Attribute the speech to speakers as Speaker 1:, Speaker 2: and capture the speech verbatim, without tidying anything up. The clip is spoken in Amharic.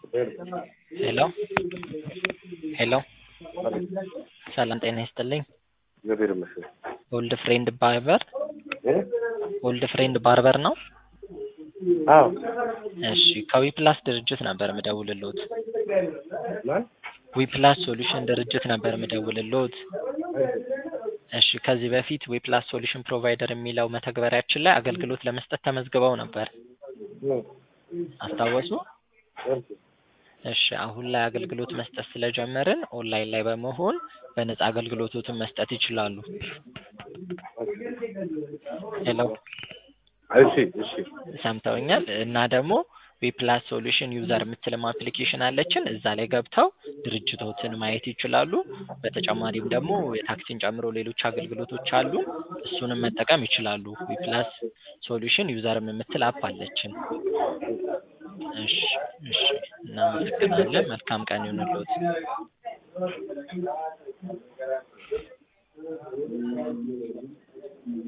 Speaker 1: ሄሎ ሄሎ ሰላም ጤና ይስጥልኝ።
Speaker 2: እግዚአብሔር ይመስገን።
Speaker 1: ኦልድ ፍሬንድ ባርበር
Speaker 2: እ
Speaker 1: ኦልድ ፍሬንድ ባርበር ነው?
Speaker 2: አዎ።
Speaker 1: እሺ ከዊፕላስ ድርጅት ነበር የምደውልልዎት።
Speaker 2: ማን?
Speaker 1: ዊፕላስ ሶሉሽን ድርጅት ነበር የምደውልልዎት። እሺ ከዚህ በፊት ዊፕላስ ሶሉሽን ፕሮቫይደር የሚለው መተግበሪያችን ላይ አገልግሎት ለመስጠት ተመዝግበው ነበር። አስታወሱ? እሺ አሁን ላይ አገልግሎት መስጠት ስለጀመርን ኦንላይን ላይ በመሆን በነፃ አገልግሎቶችን መስጠት ይችላሉ። ሄሎ
Speaker 2: እሺ እሺ
Speaker 1: ሰምተውኛል። እና ደግሞ ዊፕላስ ሶሉሽን ዩዘር የምትልም አፕሊኬሽን አለችን። እዛ ላይ ገብተው ድርጅቶችን ማየት ይችላሉ። በተጨማሪም ደግሞ የታክሲን ጨምሮ ሌሎች አገልግሎቶች አሉ። እሱንም መጠቀም ይችላሉ። ዊፕላስ ሶሉሽን ዩዘርም የምትል አፕ አለችን። እሺ እሺ እናመሰግናለን። መልካም ቀን ይሁንልዎት።